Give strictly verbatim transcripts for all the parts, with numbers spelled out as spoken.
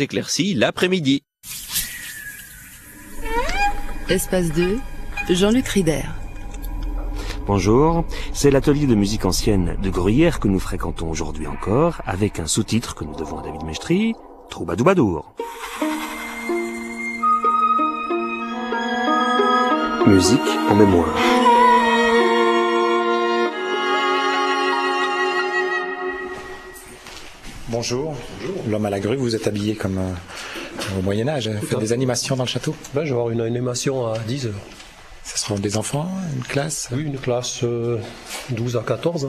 éclaircies l'après-midi. Espace deux, Jean-Luc Rider. Bonjour, c'est l'atelier de musique ancienne de Gruyère que nous fréquentons aujourd'hui encore, avec un sous-titre que nous devons à David Mestry, Troubadoubadour. Musique en mémoire. Bonjour. Bonjour. L'homme à la grue, vous êtes habillé comme euh, au Moyen-Âge. Vous faites des animations dans le château? Ben, je vais avoir une animation à dix heures. Ce seront des enfants, une classe? Oui, une classe euh, douze à quatorze.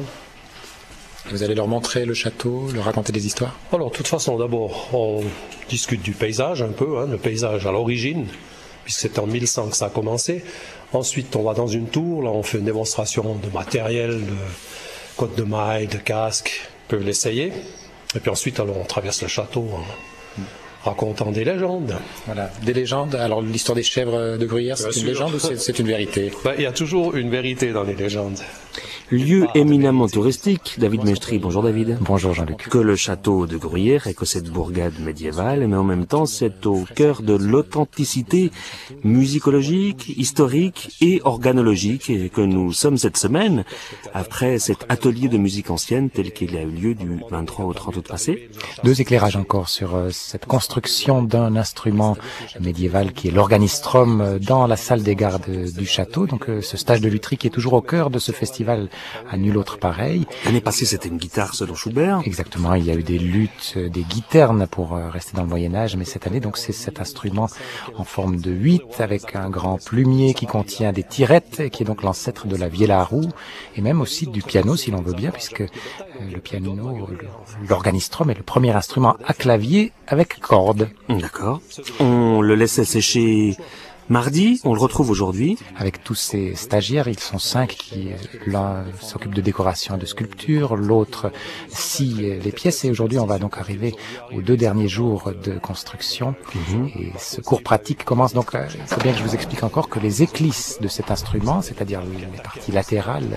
Hein. Vous allez leur montrer le château, leur raconter des histoires? Alors, de toute façon, d'abord, on discute du paysage un peu, hein, le paysage à l'origine, puisque c'est en mille cent que ça a commencé. Ensuite, on va dans une tour, là, on fait une démonstration de matériel, de côte de mailles, de casques, ils peuvent l'essayer. Et puis ensuite, alors, on traverse le château en racontant des légendes. Voilà, des légendes. Alors, l'histoire des chèvres de Gruyère, c'est une légende ou c'est, c'est une vérité? Ben, il y a toujours une vérité dans les légendes. Lieu éminemment touristique, David Mestry, bonjour David. Bonjour Jean-Luc. Que le château de Gruyère est que cette bourgade médiévale, mais en même temps c'est au cœur de l'authenticité musicologique, historique et organologique et que nous sommes cette semaine, après cet atelier de musique ancienne tel qu'il a eu lieu du vingt-trois au trente août passé. Deux éclairages encore sur euh, cette construction d'un instrument médiéval qui est l'organistrum dans la salle des gardes du château. Donc euh, ce stage de lutherie qui est toujours au cœur de ce festival à nul autre pareil. L'année passée, c'était une guitare selon Schubert. Exactement, il y a eu des luttes, des guiternes pour rester dans le Moyen-Âge, mais cette année, donc, c'est cet instrument en forme de huit avec un grand plumier qui contient des tirettes, qui est donc l'ancêtre de la vielle à roue, et même aussi du piano, si l'on veut bien, puisque le piano, l'organistrum est le premier instrument à clavier avec cordes. D'accord. On le laissait sécher mardi, on le retrouve aujourd'hui. Avec tous ces stagiaires, ils sont cinq qui, l'un s'occupe de décoration et de sculpture, l'autre scie les pièces. Et aujourd'hui, on va donc arriver aux deux derniers jours de construction. Mmh. Et ce cours pratique commence donc, il faut bien que je vous explique encore que les éclisses de cet instrument, c'est-à-dire les parties latérales,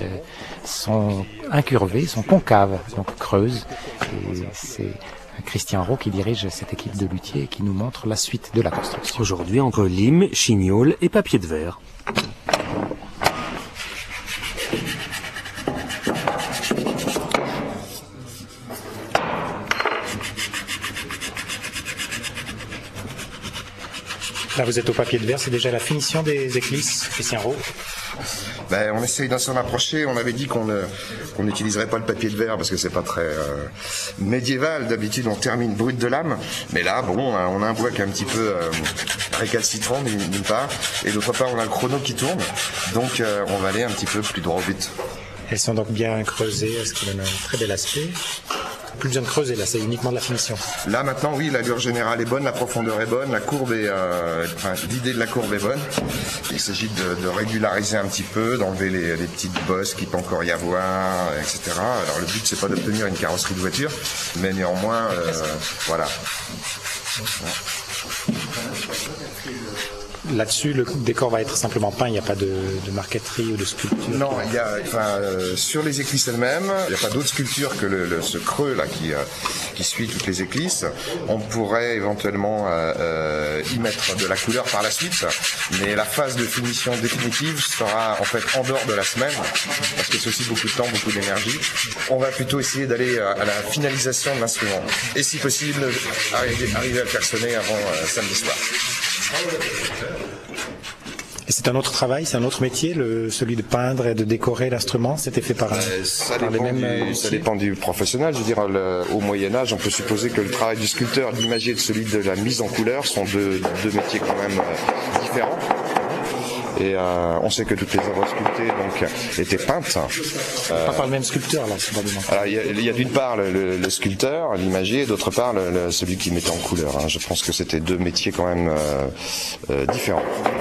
sont incurvées, sont concaves, donc creuses. Et c'est Christian Roux qui dirige cette équipe de luthiers et qui nous montre la suite de la construction. Aujourd'hui, entre lime, chignol et papier de verre. Là, vous êtes au papier de verre, c'est déjà la finition des éclisses, Christian Roux. Ben, on essaye d'en s'en approcher. On avait dit qu'on ne, qu'on n'utiliserait pas le papier de verre parce que c'est pas très euh, médiéval. D'habitude, on termine brut de lame. Mais là, bon, on a un bois qui est un petit peu euh, récalcitrant d'une part, et d'autre part, on a le chrono qui tourne. Donc, euh, on va aller un petit peu plus droit au but. Elles sont donc bien creusées, ce qui donne un très bel aspect. Plus besoin de creuser, là, c'est uniquement de la finition. Là, maintenant, oui, l'allure générale est bonne, la profondeur est bonne, la courbe est, euh, enfin, l'idée de la courbe est bonne. Il s'agit de, de régulariser un petit peu, d'enlever les, les petites bosses qu'il peut encore y avoir, et cetera. Alors, le but, c'est pas d'obtenir une carrosserie de voiture, mais néanmoins, euh, voilà. Là-dessus, le décor va être simplement peint, il n'y a pas de, de marqueterie ou de sculpture? Non, il y a, enfin, euh, sur les éclisses elles-mêmes, il n'y a pas d'autre sculpture que le, le, ce creux là qui, euh, qui suit toutes les éclisses. On pourrait éventuellement euh, euh, y mettre de la couleur par la suite, mais la phase de finition définitive sera en fait en dehors de la semaine, parce que c'est aussi beaucoup de temps, beaucoup d'énergie. On va plutôt essayer d'aller à la finalisation de l'instrument, et si possible, arriver, arriver à le faire sonner avant euh, samedi soir. Et c'est un autre travail, c'est un autre métier, le, celui de peindre et de décorer l'instrument, c'était fait par, euh, ça par les mêmes du, Ça dépend du professionnel. Je veux dire, le, au Moyen-Âge, on peut supposer que le travail du sculpteur, de l'imagier et de celui de la mise en couleur sont deux, deux métiers quand même euh, différents. Et euh, on sait que toutes les œuvres sculptées donc étaient peintes. Euh, pas par le même sculpteur là, probablement. Alors il y a, il y a d'une part le, le, le sculpteur, l'imagier, et d'autre part le, le, celui qui mettait en couleur. Hein. Je pense que c'était deux métiers quand même euh, euh, différents.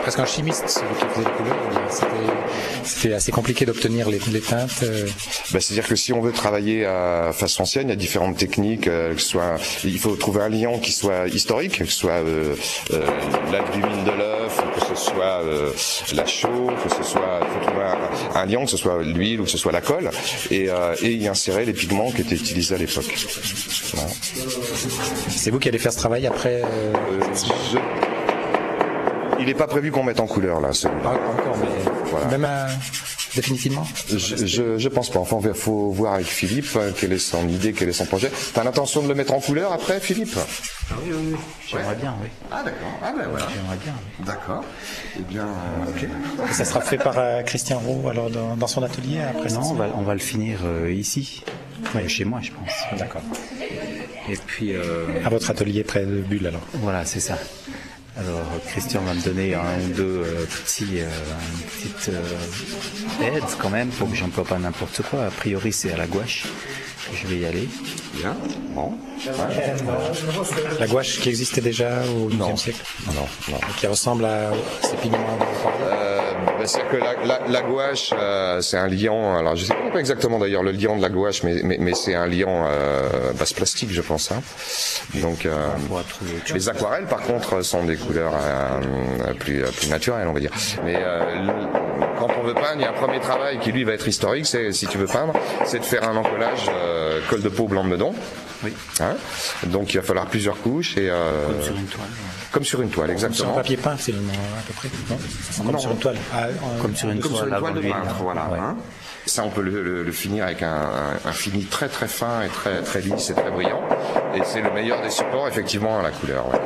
presque un chimiste, celui qui faisait les couleurs. C'était assez compliqué d'obtenir les, les teintes. Euh... Bah, c'est-à-dire que si on veut travailler à face ancienne, il y a différentes techniques. Euh, que ce soit, il faut trouver un liant qui soit historique, que ce soit euh, euh, l'albumine de l'œuf, que ce soit euh, la chaux, que ce soit, il faut trouver un, un liant, que ce soit l'huile ou que ce soit la colle, et, euh, et y insérer les pigments qui étaient utilisés à l'époque. Voilà. C'est vous qui allez faire ce travail après euh... Euh, je... Il n'est pas prévu qu'on mette en couleur là. Celui-là. Pas encore, mais voilà. Même à... définitivement. Je, je, je pense pas. Enfin, il faut voir avec Philippe euh, quelle est son idée, quel est son projet. T'as l'intention de le mettre en couleur après, Philippe? Ah oui, oui, oui. J'aimerais ouais. bien, oui. Ah d'accord. Ah ben voilà. J'aimerais bien. Oui. D'accord. Eh bien, euh, ok. Et ça sera fait par euh, Christian Roux alors dans, dans son atelier après? Non, on va, on va le finir euh, ici, ouais, chez moi, je pense. D'accord. Et puis euh... à votre atelier près de Bulle alors. Voilà, c'est ça. Alors Christian va me donner un ou deux euh, petits, euh, petites euh, aides quand même pour que j'emploie pas n'importe quoi. A priori c'est à la gouache que je vais y aller. Bien. Bon. Ouais. La gouache qui existait déjà au douzième siècle. Non, non. Qui ressemble à ces pigments. Euh, ben, c'est que la, la, la gouache, euh, c'est un liant. Alors je sais pas exactement d'ailleurs le liant de la gouache, mais mais, mais c'est un liant euh, base plastique, je pense. Hein. Donc euh, les aquarelles, par contre, sont des couleurs euh, plus plus naturelles, on va dire. Mais euh, le, quand on veut peindre, il y a un premier travail qui lui va être historique. C'est si tu veux peindre, c'est de faire un encollage euh, colle de peau blanc de Meudon. Oui. Hein, donc il va falloir plusieurs couches et euh, comme sur une toile. Comme sur une toile, exactement. Sur un papier peint, c'est à peu près. Non, comme non. sur une toile. Ah, euh, comme sur une comme toile, sur une toile de peintre, voilà. Ouais. Hein. Ça, on peut le, le, le finir avec un, un, un fini très très fin et très très lisse et très brillant. Et c'est le meilleur des supports, effectivement, à la couleur. Ouais.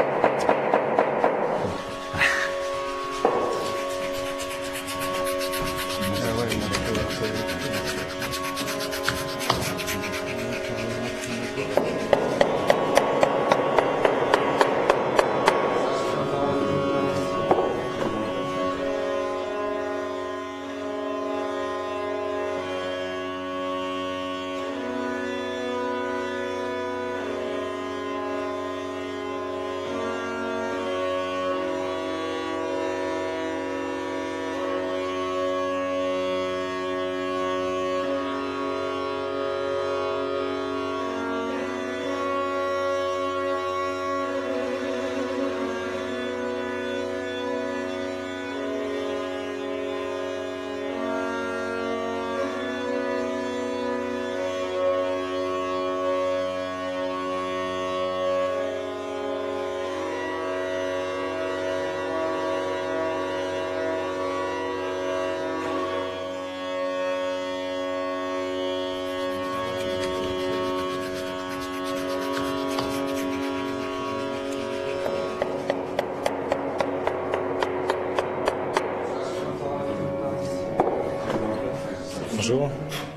Bonjour.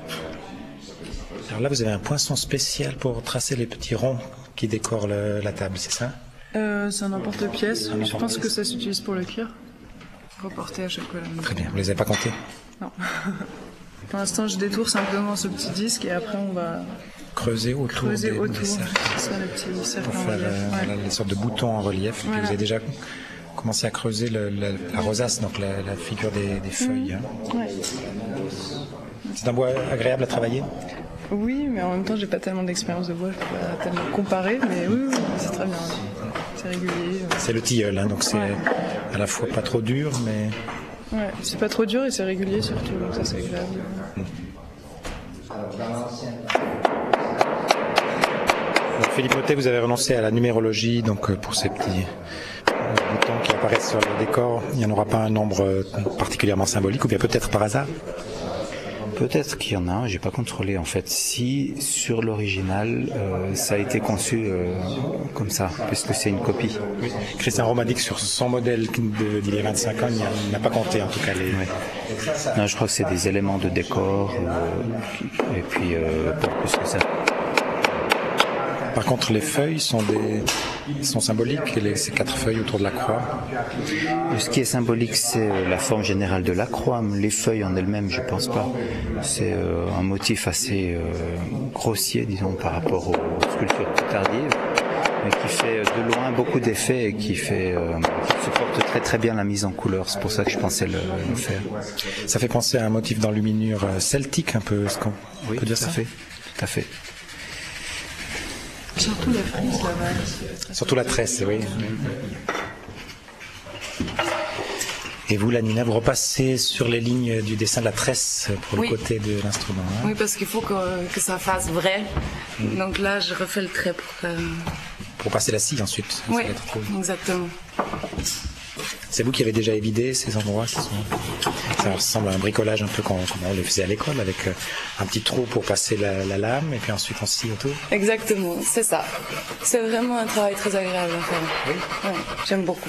Alors là, vous avez un poinçon spécial pour tracer les petits ronds qui décorent le, la table, c'est ça? euh, C'est un emporte-pièce. Je pense que ça s'utilise pour le cuir. Reporté à chaque fois. Très bien. Vous les avez pas comptés? Non. Pour l'instant, je détourne simplement ce petit disque et après, on va creuser autour. Creuser des, autour. Des cercles. C'est ça, le petit cercle pour en faire relief. Euh, ouais. voilà, les sortes de boutons en relief. Et voilà. puis vous avez déjà commencé à creuser le, la, la rosace, donc la, la figure des, des feuilles. Mmh. Hein. Ouais. C'est un bois agréable à travailler? Oui, mais en même temps, j'ai pas tellement d'expérience de bois, je peux pas tellement comparer, mais oui, oui c'est très bien. C'est régulier. C'est le tilleul, hein, donc c'est ouais. à la fois pas trop dur, mais... Ouais, c'est pas trop dur et c'est régulier surtout, donc ça c'est agréable. Mmh. Donc, Philippe Mottet, vous avez renoncé à la numérologie, donc pour ces petits boutons qui apparaissent sur le décor, il n'y en aura pas un nombre particulièrement symbolique, ou bien peut-être par hasard? Peut-être qu'il y en a, j'ai pas contrôlé en fait. Si sur l'original, euh, ça a été conçu euh, comme ça, puisque c'est une copie. Oui. Christian Roux m'a dit que sur son modèle d'il y a vingt-cinq ans, il n'a pas compté en tout cas les... Oui. Non, je crois que c'est des éléments de décor, euh, et puis euh, pas plus que ça. Par contre, les feuilles sont, des, sont symboliques, les, ces quatre feuilles autour de la croix. Ce qui est symbolique, c'est la forme générale de la croix. Les feuilles en elles-mêmes, je pense pas. C'est euh, un motif assez euh, grossier, disons, par rapport aux sculptures plus tardives. mais qui fait de loin beaucoup d'effets et qui fait euh, qui supporte très très bien la mise en couleur. C'est pour ça que je pensais le, le faire. Ça fait penser à un motif d'enluminure celtique un peu, est-ce qu'on oui, peut dire tout ça? à fait, tout à fait. Surtout la frise là-bas. Surtout la tresse, oui. Et vous, Nina, vous repassez sur les lignes du dessin de la tresse pour oui. le côté de l'instrument. Hein? Oui, parce qu'il faut que, que ça fasse vrai. Mmh. Donc là, je refais le trait pour que... Pour passer la scie ensuite. Oui, exactement. C'est vous qui avez déjà évidé ces endroits? Ça ressemble à un bricolage un peu comme on le faisait à l'école, avec un petit trou pour passer la, la lame et puis ensuite on scie autour. Exactement, c'est ça. C'est vraiment un travail très agréable à faire. Oui. Ouais, j'aime beaucoup.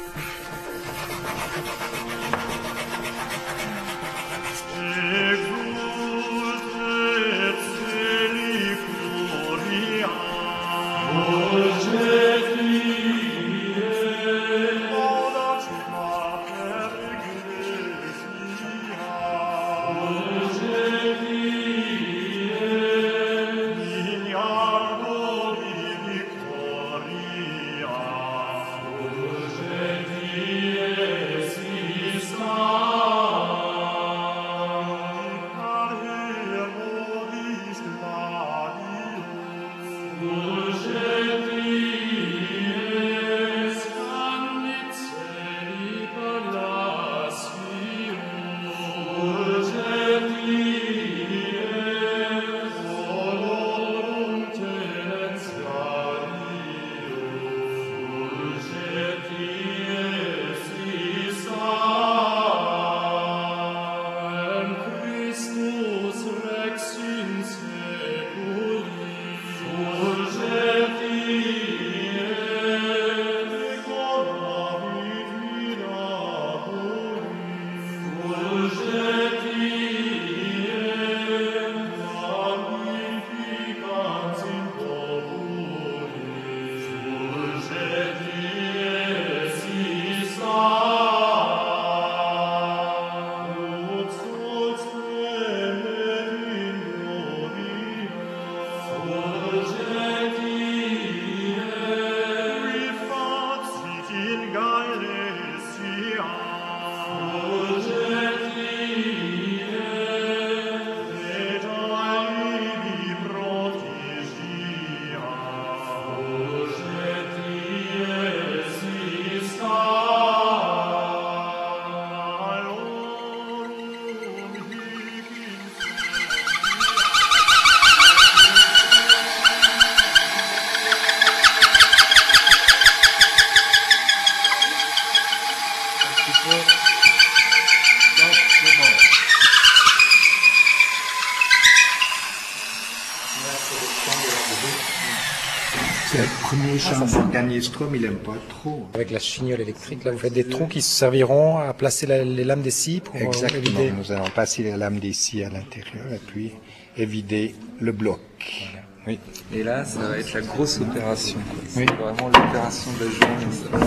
C'est le premier chant d'Organier Strom, il n'aime pas trop. Avec la chignole électrique, là, vous faites des trous qui serviront à placer la, les lames des scies pour Exactement. Évider. Nous allons passer les lames des scies à l'intérieur et puis évider le bloc. Oui. Et là, ça va être la grosse opération. C'est oui. vraiment l'opération de la journée.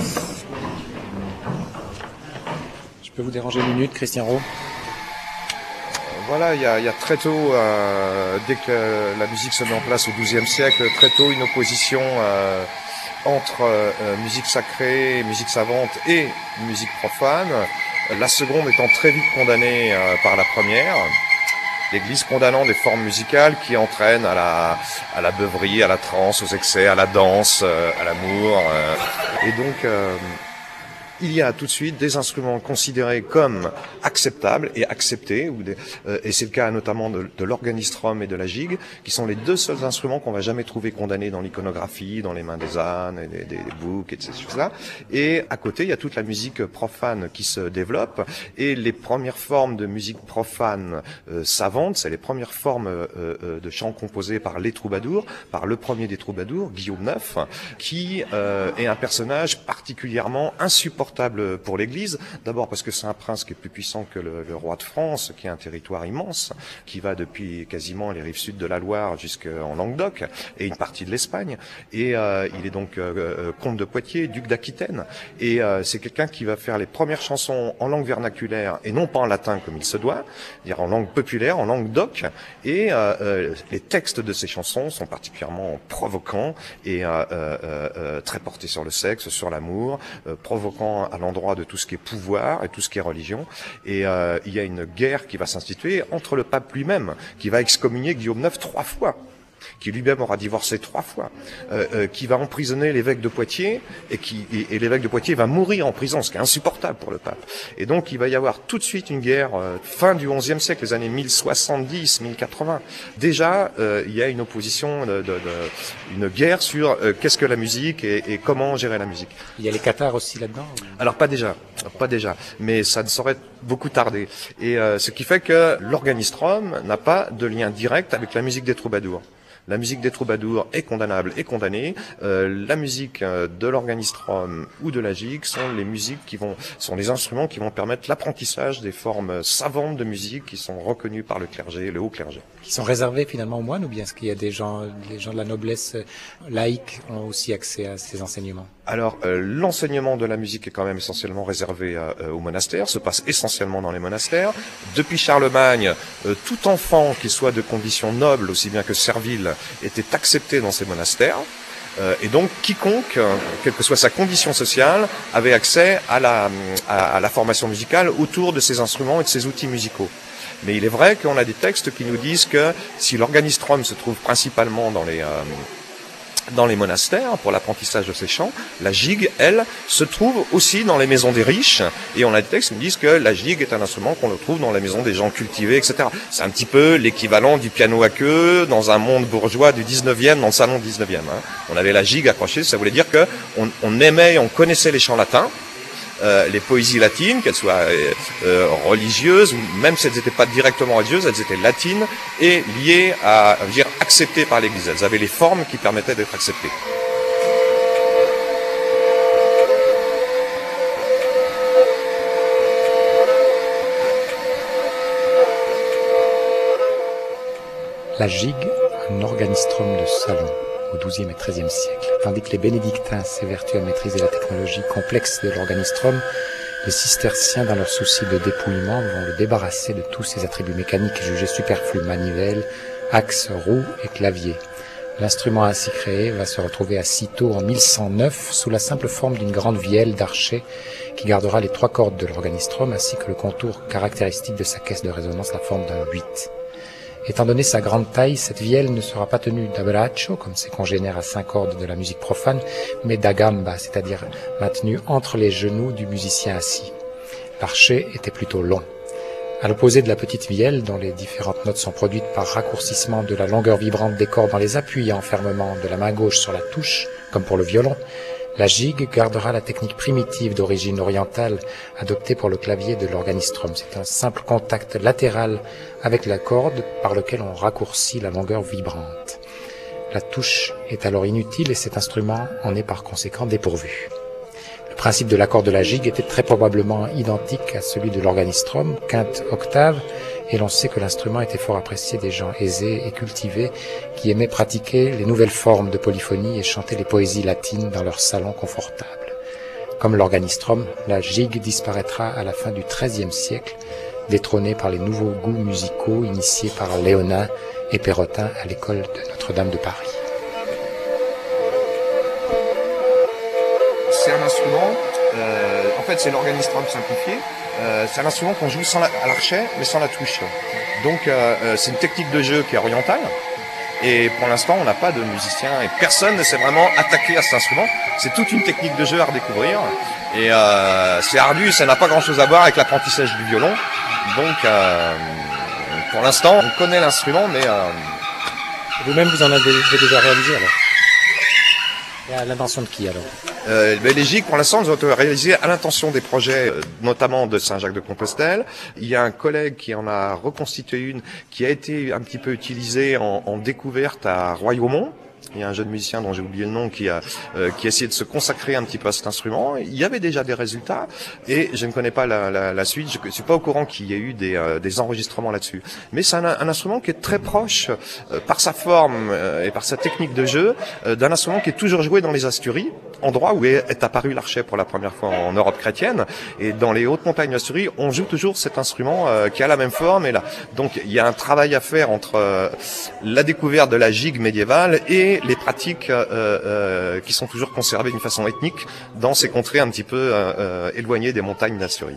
Je peux vous déranger une minute, Christian Rowe? Voilà, il y a, il y a très tôt, euh, dès que la musique se met en place au douzième siècle, très tôt une opposition euh, entre euh, musique sacrée, musique savante et musique profane. La seconde étant très vite condamnée euh, par la première. L'Église condamnant des formes musicales qui entraînent à la, à la beuverie, à la transe, aux excès, à la danse, euh, à l'amour. Euh. Et donc... Euh, il y a tout de suite des instruments considérés comme acceptables et acceptés, ou des, euh, et c'est le cas notamment de, de l'organistrum et de la gigue, qui sont les deux seuls instruments qu'on va jamais trouver condamnés dans l'iconographie, dans les mains des ânes, et des, des, des boucs, et ces choses-là. Et à côté, il y a toute la musique profane qui se développe, et les premières formes de musique profane euh, savante, c'est les premières formes euh, euh, de chants composés par les troubadours, par le premier des troubadours, Guillaume neuf, qui euh, est un personnage particulièrement insupportable insupportable pour l'Église. D'abord parce que c'est un prince qui est plus puissant que le, le roi de France, qui a un territoire immense, qui va depuis quasiment les rives sud de la Loire jusqu'en Languedoc et une partie de l'Espagne. Et euh, il est donc euh, comte de Poitiers, duc d'Aquitaine. Et euh, c'est quelqu'un qui va faire les premières chansons en langue vernaculaire et non pas en latin comme il se doit, dire en langue populaire, en langue d'oc. Et euh, euh, les textes de ces chansons sont particulièrement provocants et euh, euh, euh, très portés sur le sexe, sur l'amour, euh, provoquants à l'endroit de tout ce qui est pouvoir et tout ce qui est religion. Et euh, il y a une guerre qui va s'instituer entre le pape lui-même, qui va excommunier Guillaume neuf trois fois, qui lui-même aura divorcé trois fois, euh, euh, qui va emprisonner l'évêque de Poitiers, et, qui, et, et l'évêque de Poitiers va mourir en prison, ce qui est insupportable pour le pape. Et donc il va y avoir tout de suite une guerre, euh, fin du onzième siècle, les années mille soixante-dix, mille quatre-vingts. Déjà, euh, il y a une opposition, de, de, de, une guerre sur euh, qu'est-ce que la musique et, et comment gérer la musique. Il y a les cathares aussi là-dedans ou... Alors pas déjà, pas déjà, mais ça ne saurait beaucoup tarder. Et euh, ce qui fait que l'organistrum n'a pas de lien direct avec la musique des troubadours. La musique des troubadours est condamnable et condamnée. Euh, la musique de l'organistrum ou de la gigue sont les musiques qui vont, sont les instruments qui vont permettre l'apprentissage des formes savantes de musique qui sont reconnues par le clergé, le haut clergé. Qui sont réservés finalement aux moines, ou bien est-ce qu'il y a des gens, les gens de la noblesse laïque ont aussi accès à ces enseignements? Alors, euh, l'enseignement de la musique est quand même essentiellement réservé euh, aux monastères, se passe essentiellement dans les monastères. Depuis Charlemagne, euh, tout enfant qui soit de condition noble, aussi bien que servile, était accepté dans ces monastères. Euh, et donc, quiconque, euh, quelle que soit sa condition sociale, avait accès à la, à, à la formation musicale autour de ces instruments et de ces outils musicaux. Mais il est vrai qu'on a des textes qui nous disent que si l'organistrum se trouve principalement dans les... Euh, dans les monastères pour l'apprentissage de ces chants, la gigue, elle, se trouve aussi dans les maisons des riches, et on a des textes qui nous disent que la gigue est un instrument qu'on le trouve dans la maison des gens cultivés, et cetera. C'est un petit peu l'équivalent du piano à queue dans un monde bourgeois du dix-neuvième, dans le salon du dix-neuvième. Hein. On avait la gigue accrochée, ça voulait dire que on, on aimait, on connaissait les chants latins, Euh, les poésies latines, qu'elles soient euh, euh, religieuses, ou même si elles n'étaient pas directement religieuses, elles étaient latines et liées à, à dire, acceptées par l'Église. Elles avaient les formes qui permettaient d'être acceptées. La gigue, un organistrum de salon au douzième et treizième siècle. Tandis que les bénédictins s'évertuent à maîtriser la technologie complexe de l'organistrum, les cisterciens, dans leur souci de dépouillement, vont le débarrasser de tous ses attributs mécaniques jugés superflus, manivelles, axes, roues et claviers. L'instrument ainsi créé va se retrouver à Cîteaux en mille cent neuf sous la simple forme d'une grande vielle d'archet qui gardera les trois cordes de l'organistrum ainsi que le contour caractéristique de sa caisse de résonance, la forme d'un huit. Étant donné sa grande taille, cette vielle ne sera pas tenue d'abbraccio, comme ses congénères à cinq cordes de la musique profane, mais da gamba, c'est-à-dire maintenue entre les genoux du musicien assis. L'archet était plutôt long. À l'opposé de la petite vielle, dont les différentes notes sont produites par raccourcissement de la longueur vibrante des cordes dans les appuis et enfermement de la main gauche sur la touche, comme pour le violon, la gigue gardera la technique primitive d'origine orientale adoptée pour le clavier de l'organistrum. C'est un simple contact latéral avec la corde par lequel on raccourcit la longueur vibrante. La touche est alors inutile et cet instrument en est par conséquent dépourvu. Le principe de l'accord de la gigue était très probablement identique à celui de l'organistrum, quinte octave, et l'on sait que l'instrument était fort apprécié des gens aisés et cultivés qui aimaient pratiquer les nouvelles formes de polyphonie et chanter les poésies latines dans leur salon confortable. Comme l'organistrum, la gigue disparaîtra à la fin du treizième siècle, détrônée par les nouveaux goûts musicaux initiés par Léonin et Perrotin à l'école de Notre-Dame de Paris. C'est un instrument, euh, en fait c'est l'organistrum simplifié, euh, c'est un instrument qu'on joue sans la, à l'archet mais sans la touche. Donc euh, c'est une technique de jeu qui est orientale et pour l'instant on n'a pas de musicien et personne ne s'est vraiment attaqué à cet instrument. C'est toute une technique de jeu à redécouvrir et euh, c'est ardu, ça n'a pas grand chose à voir avec l'apprentissage du violon. Donc euh, pour l'instant on connaît l'instrument mais... Euh, Vous-même vous en avez déjà réalisé alors? Et à l'intention de qui alors? Euh, les gigues, pour l'instant, nous ont été réalisées à l'intention des projets, euh, notamment de Saint-Jacques-de-Compostelle. Il y a un collègue qui en a reconstitué une, qui a été un petit peu utilisée en, en découverte à Royaumont. il y a un jeune musicien dont j'ai oublié le nom qui a euh, qui a essayé de se consacrer un petit peu à cet instrument. Il y avait déjà des résultats et je ne connais pas la, la, la suite. Je ne suis pas au courant qu'il y ait eu des, euh, des enregistrements là-dessus. Mais c'est un, un instrument qui est très proche euh, par sa forme euh, et par sa technique de jeu euh, d'un instrument qui est toujours joué dans les Asturies, endroit où est, est apparu l'archet pour la première fois en Europe chrétienne. Et dans les hautes montagnes d'Asturies, on joue toujours cet instrument euh, qui a la même forme. Et là, donc il y a un travail à faire entre euh, la découverte de la gigue médiévale et les pratiques euh, euh, qui sont toujours conservées d'une façon ethnique dans ces contrées un petit peu euh, euh, éloignées des montagnes d'Asturie.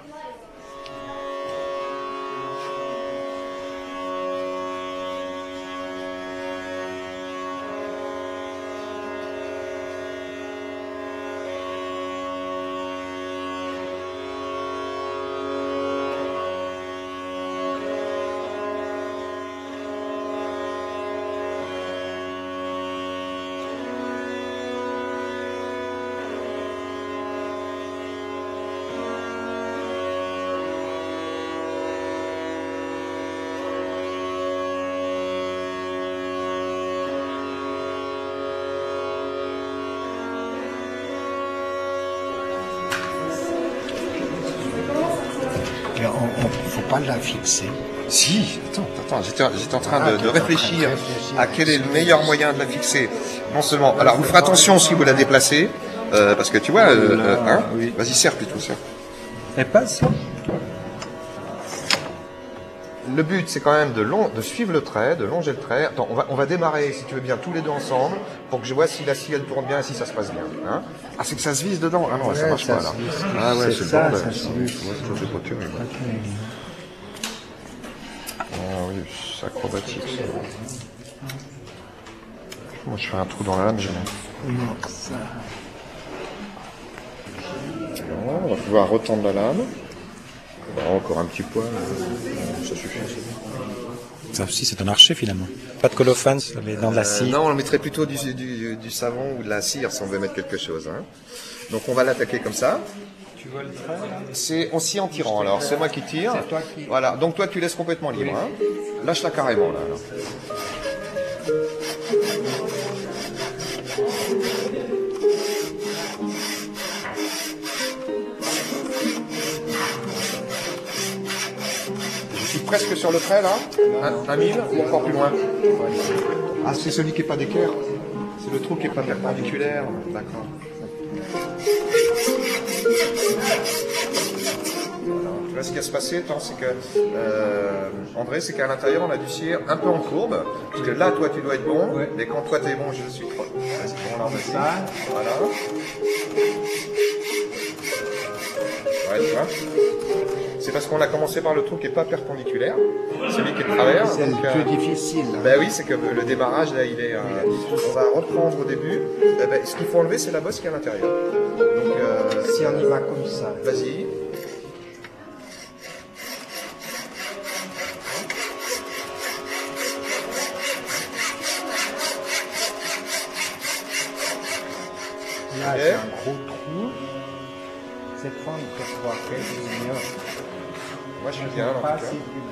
Il ne faut pas la fixer. Si, attends, attends, j'étais, j'étais en train ah, de, de réfléchir à quel est le meilleur moyen de la fixer. Non seulement, alors vous ferez attention si vous la déplacez, euh, parce que tu vois, euh, euh, hein, oui. Vas-y, serre plutôt, serre. Elle passe. Le but, c'est quand même de, long, de suivre le trait, de longer le trait. Attends, on va, on va démarrer, si tu veux bien, tous les deux ensemble, pour que je vois si la scie, elle tourne bien et si ça se passe bien. Hein, ah, c'est que ça se vise dedans. Ah non, ouais, ça marche ça pas, là. Ah ouais, c'est, c'est ça, le bordel. Ça, ça, c'est pas terrible. Ah oui, c'est acrobatique, ça. Moi, je fais un trou dans la lame, j'aime. Non, ça... Non, on va pouvoir retendre la lame. Bon, encore un petit poil, euh, ça suffit. Ça aussi, c'est un archet finalement. Pas de colophane, mais dans de la cire. Euh, non, on mettrait plutôt du, du, du savon ou de la cire si on veut mettre quelque chose. Hein. Donc on va l'attaquer comme ça. Tu vois le trait là ? C'est aussi en tirant. Alors c'est moi qui tire. C'est toi qui... Voilà. Donc toi tu laisses complètement libre. Hein. Lâche-la carrément là. Alors. Presque sur le trait là, un, un mille ou encore plus loin. Ah, c'est celui qui n'est pas d'équerre. C'est le trou qui n'est pas perpendiculaire. D'accord. Tu vois ce qui va se passer, c'est que euh, André, c'est qu'à l'intérieur on a du cire un peu en courbe, parce que là toi tu dois être bon, mais quand toi tu es bon, je suis trop. Vas-y, bon, là, vas-y. Voilà. Ouais, tu vois. C'est parce qu'on a commencé par le trou qui n'est pas perpendiculaire, celui qui est de travers. C'est donc, le euh, plus difficile. Ben oui, c'est que le démarrage, là, il est... Euh, on va reprendre au début. Eh ben, ce qu'il faut enlever, c'est la bosse qui est à l'intérieur. Donc, euh, si on y va comme ça. Vas-y. Là, c'est un gros trou. Cette fois, on peut pouvoir faire des mieux. Moi, je suis bien, en tout cas.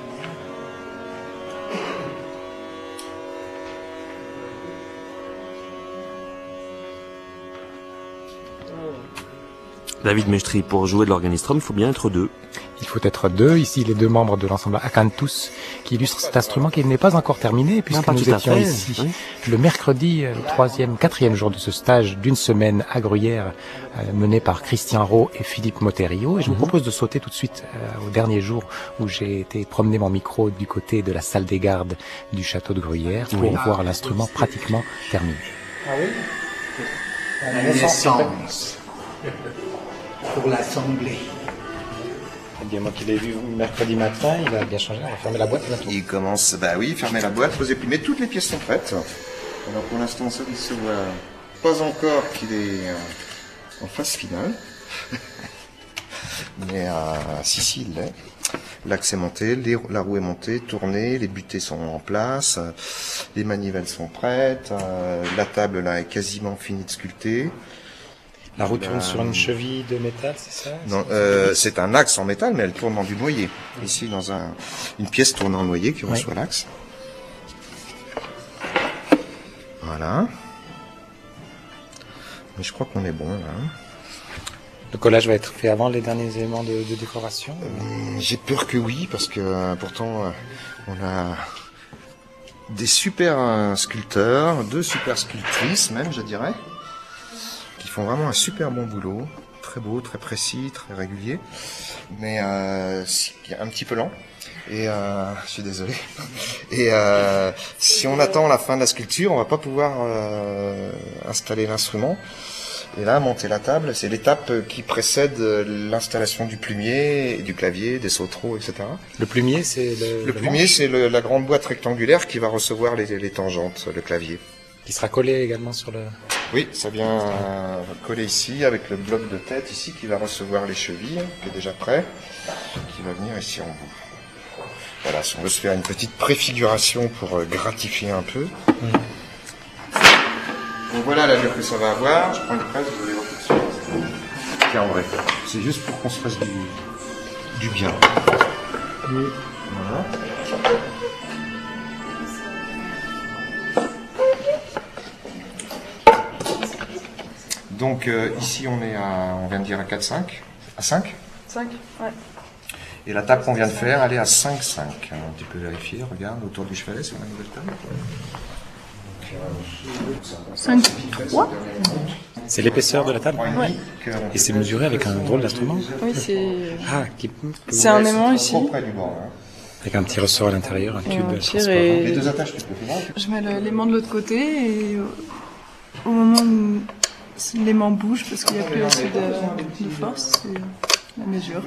David Mestri, pour jouer de l'organistrum, il faut bien être deux. Il faut être deux. Ici, les deux membres de l'ensemble Acanthus qui illustrent cet instrument qui n'est pas encore terminé puisque non, nous étions ici oui. le mercredi, le troisième, quatrième jour de ce stage d'une semaine à Gruyère euh, mené par Christian Rowe et Philippe Moterio. Et je mm-hmm. vous propose de sauter tout de suite euh, au dernier jour où j'ai été promener mon micro du côté de la salle des gardes du château de Gruyère pour oui. voir l'instrument pratiquement terminé. Ah oui. La naissance pour l'assemblée. Bien, moi qui l'ai vu mercredi matin, il a bien changé, on va fermer la boîte bientôt. Il commence, bah oui, fermer la boîte, poser plus, mais toutes les pièces sont prêtes. Alors pour l'instant, ça ne se voit pas encore qu'il est euh, en phase finale. Mais euh, si, si, il l'est. L'axe est monté, les, la roue est montée, tournée, les butées sont en place, euh, les manivelles sont prêtes, euh, la table là est quasiment finie de sculpter. La roue tourne sur une cheville de métal, c'est ça? Non, euh, c'est un axe en métal, mais elle tourne dans du noyer. Ici, dans un, une pièce tournant en noyer qui reçoit oui. l'axe. Voilà. Mais je crois qu'on est bon là. Le collage va être fait avant les derniers éléments de, de décoration? euh, J'ai peur que oui, parce que euh, pourtant euh, on a des super euh, sculpteurs, deux super sculptrices même, je dirais, qui font vraiment un super bon boulot, très beau, très précis, très régulier, mais euh, c'est un petit peu lent. Et euh, je suis désolé. Et euh, si on attend la fin de la sculpture, on va pas pouvoir euh, installer l'instrument. Et là, monter la table, c'est l'étape qui précède l'installation du plumier, du clavier, des sautereaux, et cetera. Le plumier, c'est le... Le, le plumier, c'est le, la grande boîte rectangulaire qui va recevoir les, les tangentes, le clavier. Qui sera collé également sur le... Oui, ça vient euh, coller ici avec le bloc de tête ici qui va recevoir les chevilles, qui est déjà prêt, qui va venir ici en bout. Voilà, si on veut se faire une petite préfiguration pour euh, gratifier un peu. Mmh. Donc voilà l'allure que ça va avoir. Je prends une presse, vous allez voir tout de suite. Tiens, en vrai, c'est juste pour qu'on se fasse du, du bien. Oui. Voilà. Donc euh, ici on est à, on vient de dire à quatre cinq, à cinq cinq, ouais. Et la table qu'on vient de faire, elle est à cinq cinq. Alors, tu peux vérifier, regarde, autour du chevalet, c'est la nouvelle table. cinq trois. C'est l'épaisseur de la table? Ouais. Et c'est mesuré avec un drôle d'instrument? Oui, c'est... Ah, qui... C'est un aimant ici. Avec un petit ressort à l'intérieur, un tube transparent. Et... Les deux attaches, tu peux faire. Je mets l'aimant de l'autre côté et au moment où l'aimant bouge, parce qu'il n'y a plus assez de, de force, c'est la mesure.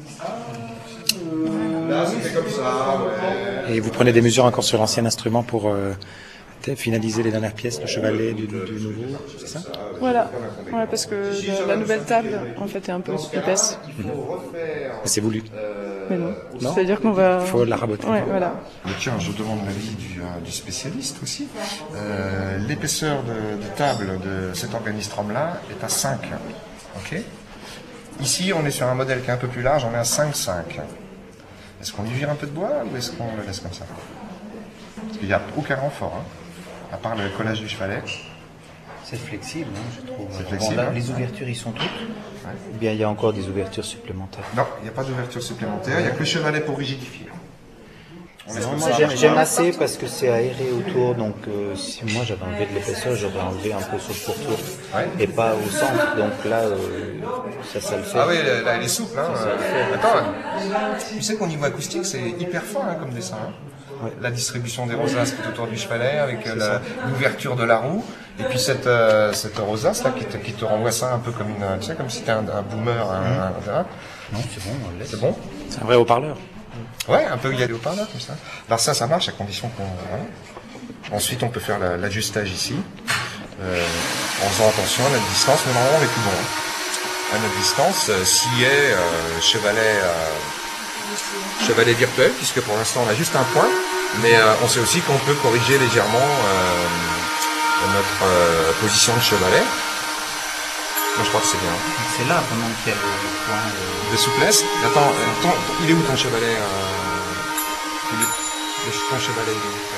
Là, c'était comme ça, ouais. Et vous prenez des mesures encore sur l'ancien instrument pour euh, finaliser les dernières pièces, le chevalet du, du nouveau, c'est ça? Voilà, voilà, parce que la, la nouvelle table, en fait, est un peu épaisse. Mmh. C'est voulu. Mais non, non c'est-à-dire qu'on va... Il faut la raboter. Ouais, voilà. Mais tiens, je demande l'avis du, euh, du spécialiste aussi. Euh, L'épaisseur de, de table de cet organistrum-là est à cinq. Okay. Ici, on est sur un modèle qui est un peu plus large, on est à cinq cinq. Est-ce qu'on y vire un peu de bois ou est-ce qu'on le laisse comme ça? Parce qu'il n'y a aucun renfort, hein, à part le collage du chevalet. C'est flexible, hein, je trouve. C'est flexible. Bon, là, hein. les ouvertures, ils sont toutes. Ouais. Ou bien il y a encore des ouvertures supplémentaires? Non, il n'y a pas d'ouverture supplémentaire, il n'y a que le chevalet pour rigidifier. Non, moi j'aime assez parce que c'est aéré autour, donc euh, si moi j'avais enlevé de l'épaisseur, j'aurais enlevé un peu sur le pourtour, ouais. Et pas au centre, donc là euh, ça, ça le fait. Ah oui, là elle est souple, hein. Ça, ça le fait. Attends, hein. Tu sais qu'au niveau acoustique c'est hyper fin hein, comme dessin. Hein. Ouais. La distribution des rosaces tout autour du chevalet avec euh, l'ouverture de la roue, et puis cette, euh, cette rosace là qui te, qui te renvoie ça un peu comme une, tu sais, comme si c'était un, un boomer, un, mmh. un, un, non c'est bon, on le laisse. C'est bon. C'est un vrai haut-parleur. Ouais, un peu il y a des haut-parleurs comme ça. Alors ça, ça marche à condition qu'on... Voilà. Ensuite, on peut faire l'ajustage la, ici, euh, en faisant attention à notre distance, mais normalement on est plus bon. Hein. À notre distance, euh, s'il est euh, chevalet, euh, chevalet virtuel, puisque pour l'instant on a juste un point, mais euh, on sait aussi qu'on peut corriger légèrement euh, notre euh, position de chevalet. Moi je crois que c'est bien. C'est là vraiment qu'il y a le point de, de souplesse. Attends, attends, il est où ton chevalet euh... il est... Le, ton chevalet il est où?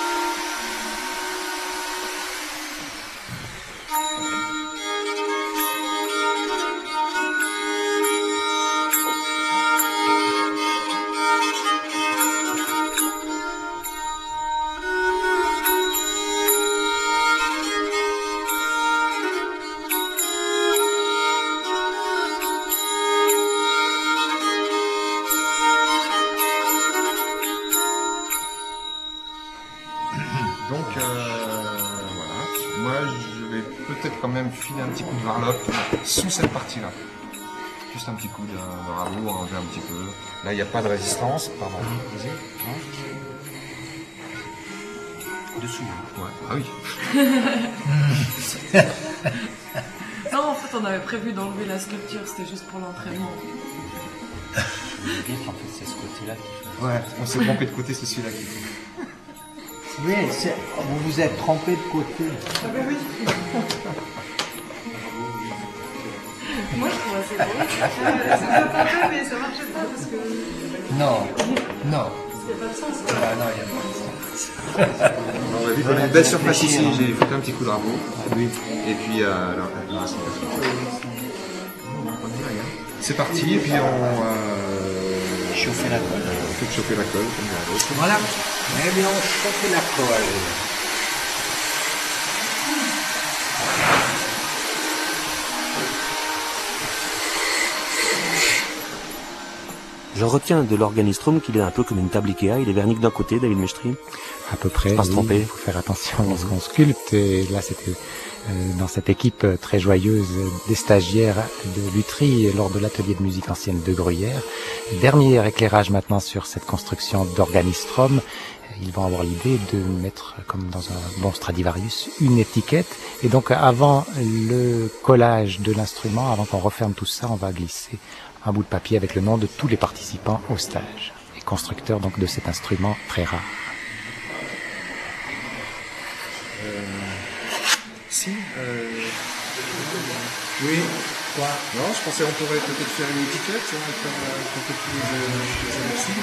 Donc euh, voilà, moi je vais peut-être quand même filer un petit coup de varlope sous cette partie-là. Juste un petit coup de, de rabot, enlever un petit peu. Là il n'y a pas de résistance, pardon. Dessous. Ouais. Ah oui. Non, en fait on avait prévu d'enlever la sculpture, c'était juste pour l'entraînement. En fait c'est ce côté-là qui fait. Ouais, on s'est trompé de côté, c'est celui-là qui fait. Oui, vous vous êtes trompé de côté. Ah ben oui. Moi je trouve assez beau. Ça m'a pas fait, mais ça marchait pas parce que... Non, non. Il n'y a pas de sens. Ah non, il n'y a pas de sens. On a vu qu'on a une belle surface ici, j'ai fait un petit coup de rabot. Et puis, euh, alors, alors, c'est parti, et puis on euh, chauffer la colle. On fait chauffer la colle, comme dans l'autre. Voilà. Eh bien, on chauffe la colle. Je retiens de l'organistrum qu'il est un peu comme une table Ikea, il est verni d'un côté, David Mestry. À peu près, pas se tromper. Il faut faire attention lorsqu'on sculpte. Et là, c'était euh, dans cette équipe très joyeuse des stagiaires de Lutry lors de l'atelier de musique ancienne de Gruyère. Dernier éclairage maintenant sur cette construction d'organistrum. Ils vont avoir l'idée de mettre, comme dans un bon Stradivarius, une étiquette. Et donc, avant le collage de l'instrument, avant qu'on referme tout ça, on va glisser un bout de papier avec le nom de tous les participants au stage et constructeurs donc de cet instrument très rare. Euh, si, euh... Oui, quoi? Non, je pensais qu'on pourrait peut-être faire une étiquette, hein, comme, euh, comme tous les, les annexies.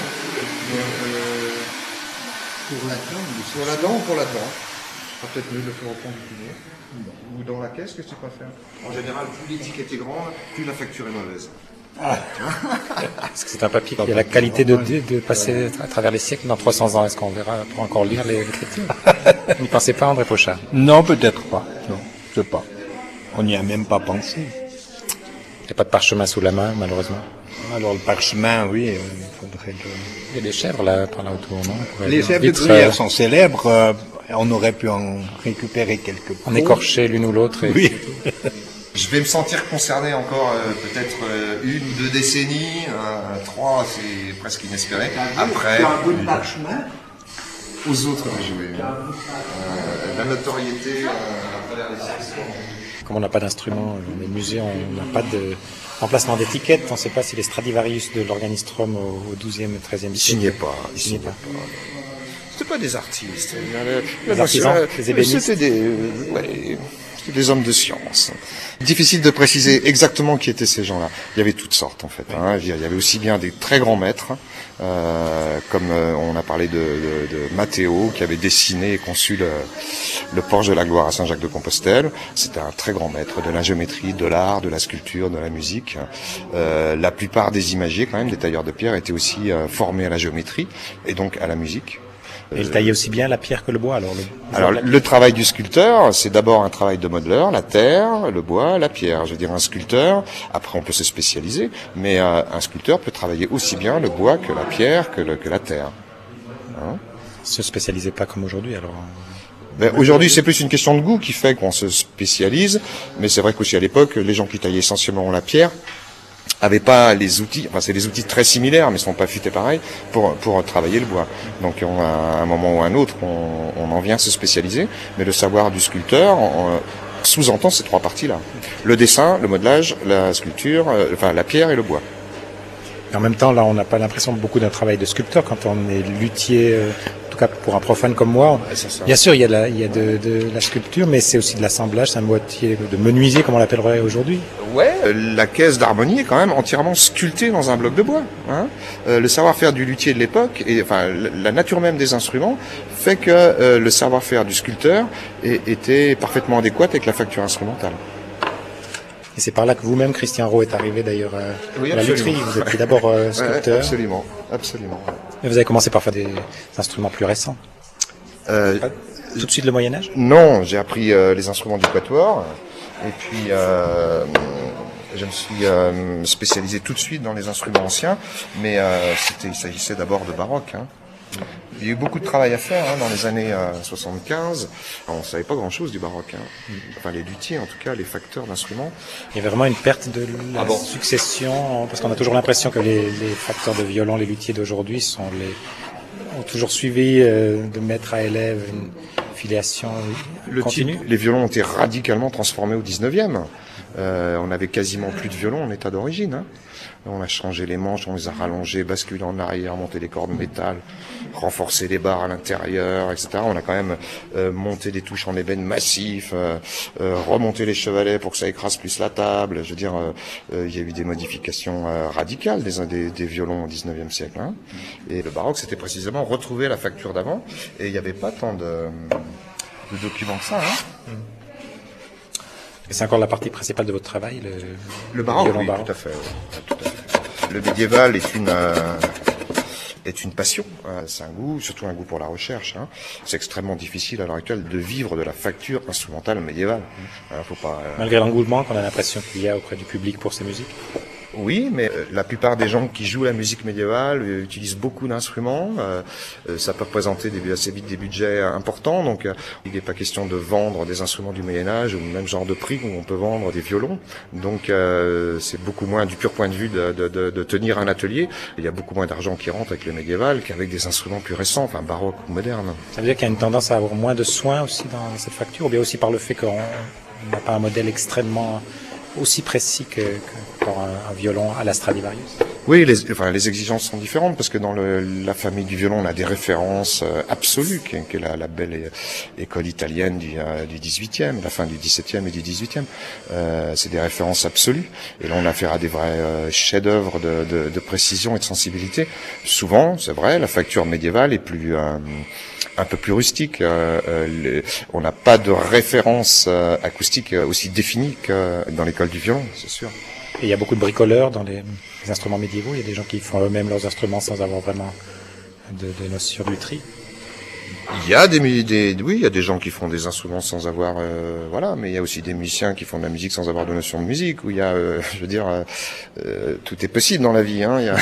Euh, pour la dent Pour la dent ou pour la dent? Ce sera peut-être mieux de le faire au fond du pilier. Ou dans la caisse, qu'est-ce que tu préfères? En général, plus l'étiquette est grande, plus la facture est mauvaise. Ah. Parce que c'est un papier qui a la qualité de, de, de passer à travers les siècles dans trois cents ans. Est-ce qu'on verra pour encore lire les écritures? N'y pensez pas, André Pochard? Non, peut-être pas. Non, je sais pas. On n'y a même pas pensé. Il n'y a pas de parchemin sous la main, malheureusement. Alors le parchemin, oui, il faudrait le... Il y a des chèvres là, par là autour, non? Les chèvres de Gruyère euh... sont célèbres. Euh, on aurait pu en récupérer quelques. En écorcher l'une ou l'autre. Et... Oui. Je vais me sentir concerné encore euh, peut-être euh, une ou deux décennies, euh, trois, c'est presque inespéré. Après, un bout de parchemin aux autres de jouer. Euh, la notoriété euh, à travers les sections. Comme on n'a pas d'instrument dans les musées, on n'a pas de remplacement d'étiquette. On ne sait pas si les Stradivarius de l'organistrum au douzième et treizième siècle. Ils signaient pas. Ils signaient pas. C'était pas des artistes. Les, les artisans, les ébénistes. C'était des, euh, ouais, des hommes de science. Difficile de préciser exactement qui étaient ces gens-là. Il y avait toutes sortes en fait. Hein. Il y avait aussi bien des très grands maîtres, euh, comme euh, on a parlé de, de, de Matteo, qui avait dessiné et conçu le, le Porche de la Gloire à Saint-Jacques-de-Compostelle. C'était un très grand maître de la géométrie, de l'art, de la sculpture, de la musique. Euh, la plupart des imagiers, quand même, des tailleurs de pierre, étaient aussi euh, formés à la géométrie et donc à la musique. Et il taillait aussi bien la pierre que le bois, alors le, alors le travail du sculpteur, c'est d'abord un travail de modeleur, la terre, le bois, la pierre. Je veux dire, un sculpteur, après on peut se spécialiser, mais euh, un sculpteur peut travailler aussi bien le bois que la pierre, que, le, que la terre. Hein? Se spécialisait pas comme aujourd'hui, alors. Ben, aujourd'hui, c'est plus une question de goût qui fait qu'on se spécialise, mais c'est vrai qu'aussi à l'époque, les gens qui taillaient essentiellement la pierre avaient pas les outils, enfin c'est des outils très similaires, mais sont pas futés pareil pour pour travailler le bois. Donc on a, à un moment ou à un autre, on, on en vient se spécialiser, mais le savoir du sculpteur on, sous-entend ces trois parties-là le dessin, le modelage, la sculpture, euh, enfin la pierre et le bois. Et en même temps, là, on n'a pas l'impression de beaucoup d'un travail de sculpteur quand on est luthier. Euh, en tout cas, pour un profane comme moi, ouais, bien sûr, il y a, la, il y a de, de la sculpture, mais c'est aussi de l'assemblage, c'est un métier de menuisier, comme on l'appellerait aujourd'hui. Ouais, la caisse d'harmonie est quand même entièrement sculptée dans un bloc de bois. Hein. Euh, le savoir-faire du luthier de l'époque, et enfin la nature même des instruments, fait que euh, le savoir-faire du sculpteur est, était parfaitement adéquat avec la facture instrumentale. Et c'est par là que vous-même, Christian Rowe, est arrivé d'ailleurs euh, oui, à la lutherie. Vous étiez d'abord euh, sculpteur. Ouais, absolument, absolument. Mais vous avez commencé par faire des instruments plus récents. Euh, Tout de suite le Moyen-Âge? Non, j'ai appris euh, les instruments du quatuor. Et puis, euh, je me suis euh, spécialisé tout de suite dans les instruments anciens. Mais euh, c'était, il s'agissait d'abord de baroque. Hein. Il y a eu beaucoup de travail à faire hein, dans les années euh, soixante-quinze. On ne savait pas grand-chose du baroque. Hein. Enfin, les luthiers, en tout cas, les facteurs d'instruments. Il y a vraiment une perte de la ah bon. succession, parce qu'on a toujours l'impression que les, les facteurs de violon, les luthiers d'aujourd'hui, sont les, ont toujours suivi euh, de maître à élève une filiation Le continue. Type, les violons ont été radicalement transformés au dix-neuvième. Euh, on avait quasiment plus de violon en état d'origine. Hein. On a changé les manches, on les a rallongées, basculé en arrière, monté les cordes métal, renforcé les barres à l'intérieur, et cetera. On a quand même euh, monté des touches en ébène massif, euh, euh, remonté les chevalets pour que ça écrase plus la table. Je veux dire, euh, euh, il y a eu des modifications euh, radicales des, des, des violons au dix-neuvième siècle. Hein. Et le baroque, c'était précisément retrouver la facture d'avant. Et il n'y avait pas tant de, de documents que ça. Hein. Et c'est encore la partie principale de votre travail, le, le baroque, violon oui, baroque. Tout à fait, oui, tout à fait. Le médiéval est une euh, est une passion. Euh, c'est un goût, surtout un goût pour la recherche. Hein. C'est extrêmement difficile à l'heure actuelle de vivre de la facture instrumentale médiévale. Alors, faut pas. Euh... Malgré l'engouement qu'on a l'impression qu'il y a auprès du public pour ces musiques. Oui, mais euh, la plupart des gens qui jouent la musique médiévale euh, utilisent beaucoup d'instruments. Euh, euh, ça peut représenter des, assez vite des budgets importants. Donc, euh, il n'est pas question de vendre des instruments du Moyen-Âge ou même genre de prix où on peut vendre des violons. Donc, euh, c'est beaucoup moins du pur point de vue de, de, de, de tenir un atelier. Il y a beaucoup moins d'argent qui rentre avec le médiéval qu'avec des instruments plus récents, enfin baroques ou modernes. Ça veut dire qu'il y a une tendance à avoir moins de soins aussi dans cette facture, ou bien aussi par le fait qu'on n'a pas un modèle extrêmement aussi précis que, que pour un, un violon à la Stradivarius. Oui, les, enfin, les exigences sont différentes parce que dans le, la famille du violon, on a des références euh, absolues, qui, qui est la, la belle école italienne du, euh, du dix-huitième, la fin du dix-septième et du dix-huitième. Euh, c'est des références absolues. Et là, on a affaire à des vrais euh, chefs-d'œuvre de, de, de précision et de sensibilité. Souvent, c'est vrai, la facture médiévale est plus euh, un peu plus rustique. Euh, euh, les, on n'a pas de référence euh, acoustique aussi définie que dans l'école du violon, c'est sûr. Et il y a beaucoup de bricoleurs dans les, les instruments médiévaux. Il y a des gens qui font eux-mêmes leurs instruments sans avoir vraiment de, de notion de lutherie. Il y a des, des, oui, il y a des gens qui font des instruments sans avoir, euh, voilà, mais il y a aussi des musiciens qui font de la musique sans avoir de notion de musique. Où il y a, euh, je veux dire, euh, euh, tout est possible dans la vie. Hein. Il y a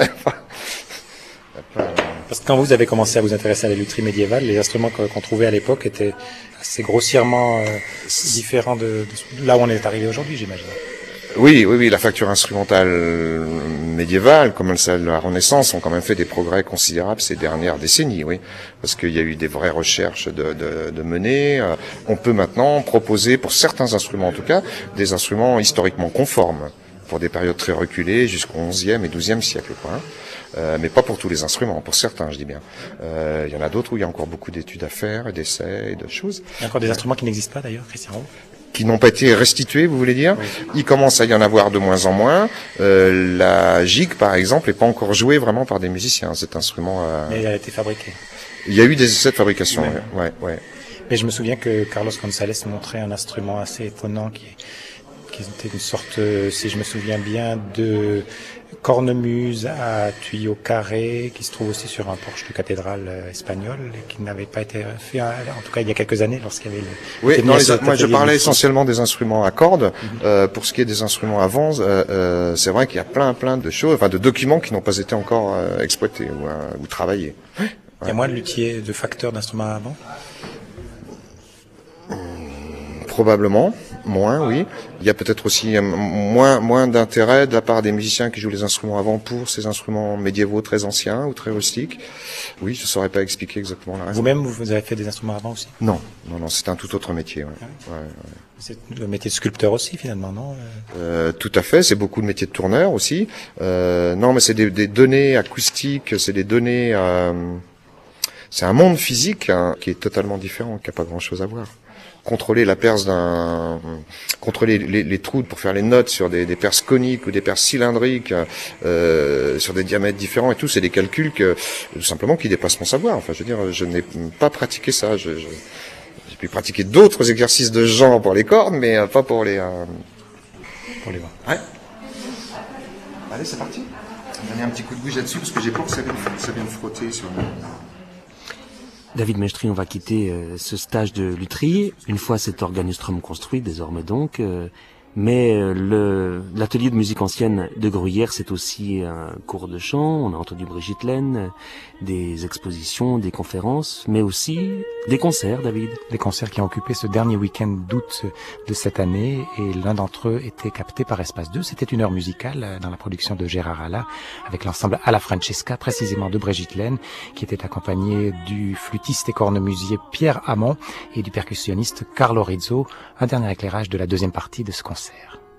Parce que quand vous avez commencé à vous intéresser à la lutherie médiévale, les instruments qu'on trouvait à l'époque étaient assez grossièrement euh, différents de, de là où on est arrivé aujourd'hui, j'imagine. Oui, oui, oui, la facture instrumentale médiévale, comme celle de la Renaissance, ont quand même fait des progrès considérables ces dernières décennies, oui, parce qu'il y a eu des vraies recherches de, de, de menées. On peut maintenant proposer, pour certains instruments en tout cas, des instruments historiquement conformes, pour des périodes très reculées, jusqu'au onzième et douzième siècle, quoi. Hein. Euh, mais pas pour tous les instruments, pour certains, je dis bien. Euh, il y en a d'autres où il y a encore beaucoup d'études à faire, et d'essais, et de choses. Il y a encore des instruments qui n'existent pas d'ailleurs, Christian Rowe. Qui n'ont pas été restitués, vous voulez dire? Oui. Il commence à y en avoir de moins en moins. Euh, la gigue, par exemple, n'est pas encore jouée vraiment par des musiciens, cet instrument. Euh... Mais elle a été fabriquée. Il y a eu des essais de fabrication, ouais. Ouais, ouais. Mais je me souviens que Carlos González montrait un instrument assez étonnant qui, qui était une sorte, si je me souviens bien, de cornemuse à tuyau carré qui se trouve aussi sur un porche de cathédrale espagnole et qui n'avait pas été fait, en tout cas il y a quelques années lorsqu'il y avait le... Oui, non, les, moi je parlais essentiellement des instruments à cordes. Mm-hmm. Euh, pour ce qui est des instruments à vent, euh, euh, c'est vrai qu'il y a plein plein de choses, enfin de documents qui n'ont pas été encore euh, exploités ou, euh, ou travaillés. Ouais. Il y a moins de luthiers, de facteurs d'instruments à vent? Probablement, moins, oui. Il y a peut-être aussi moins moins d'intérêt de la part des musiciens qui jouent les instruments avant pour ces instruments médiévaux très anciens ou très rustiques. Oui, je ne saurais pas expliquer exactement la raison. Vous-même, vous avez fait des instruments avant aussi? Non, non, non, c'est un tout autre métier. Ouais. Ouais, ouais. C'est le métier de sculpteur aussi, finalement, non? euh, Tout à fait, c'est beaucoup de métier de tourneur aussi. Euh, non, mais c'est des, des données acoustiques, c'est des données... Euh, c'est un monde physique hein, qui est totalement différent, qui n'a pas grand-chose à voir. Contrôler la perce d'un, contrôler les, les trous pour faire les notes sur des, des perces coniques ou des perces cylindriques, euh, sur des diamètres différents et tout, c'est des calculs que, tout simplement, qui dépassent mon savoir. Enfin, je veux dire, je n'ai pas pratiqué ça. Je, je, j'ai pu pratiquer d'autres exercices de genre pour les cordes, mais euh, pas pour les, euh, pour les voix. Ouais. Allez, c'est parti. Donner un petit coup de bouge là-dessus parce que j'ai peur que ça vienne, ça vienne frotter sur le... David Mestry, on va quitter euh, ce stage de lutherie, une fois cet organustrum construit, désormais donc, euh, mais euh, le l'atelier de musique ancienne de Gruyère, c'est aussi un cours de chant, on a entendu Brigitte Laine, euh, des expositions, des conférences, mais aussi des concerts, David. Des concerts qui ont occupé ce dernier week-end d'août de cette année, et l'un d'entre eux était capté par Espace deux. C'était une heure musicale dans la production de Gérard Alla, avec l'ensemble Alla Francesca, précisément de Brigitte Laine, qui était accompagné du flûtiste et cornemusier Pierre Hamon et du percussionniste Carlo Rizzo. Un dernier éclairage de la deuxième partie de ce concert.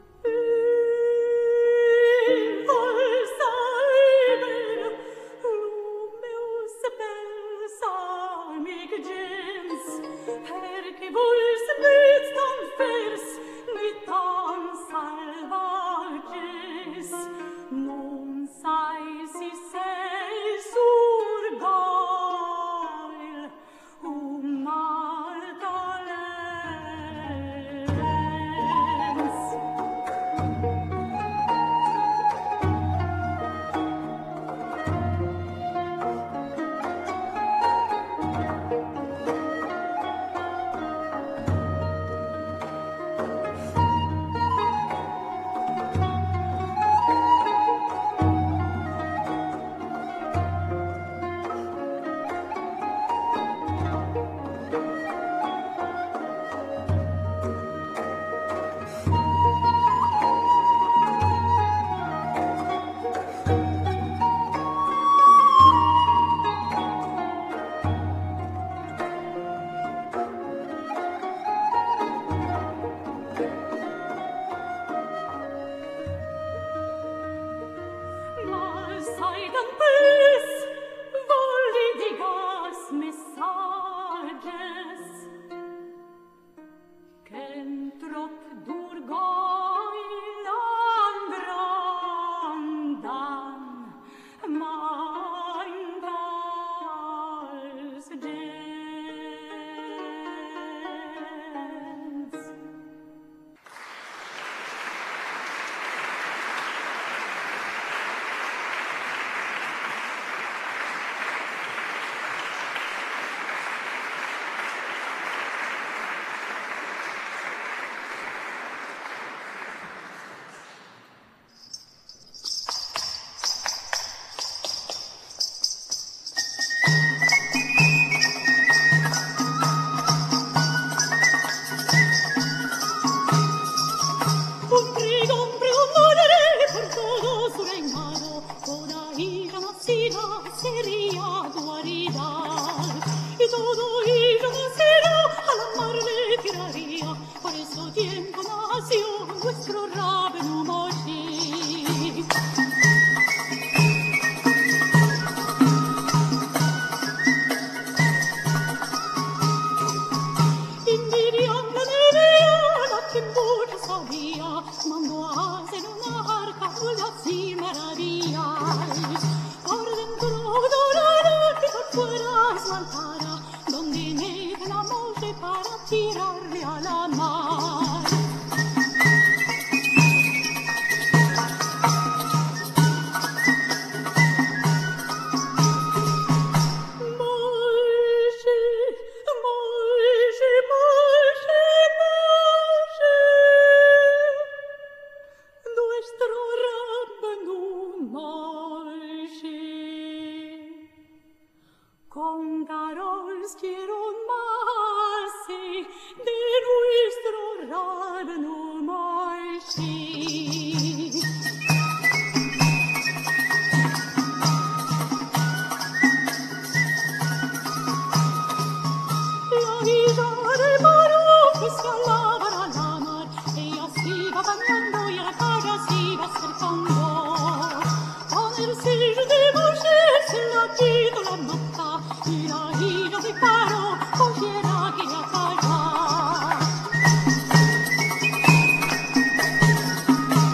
Thank you.